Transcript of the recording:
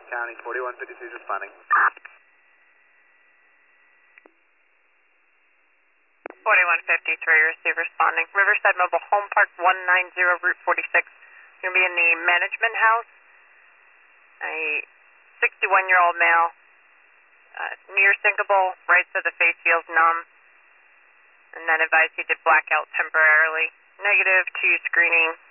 County, 4153 is responding. 4153, receive responding. Riverside Mobile Home Park, 190 Route 46. You're going to be in the management house. A 61-year-old male, near syncable, right side of the face feels numb, and then advised he did black out temporarily. Negative 2 screening.